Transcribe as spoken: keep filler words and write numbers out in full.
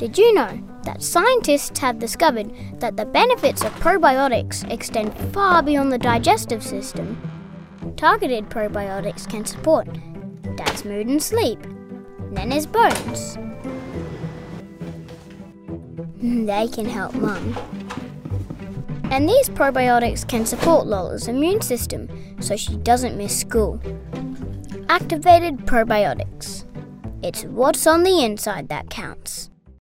Did you know that scientists have discovered that the benefits of probiotics extend far beyond the digestive system? Targeted probiotics can support Dad's mood and sleep, Nene's bones. They can help Mum. And these probiotics can support Lola's immune system so she doesn't miss school. Activated probiotics. It's what's on the inside that counts.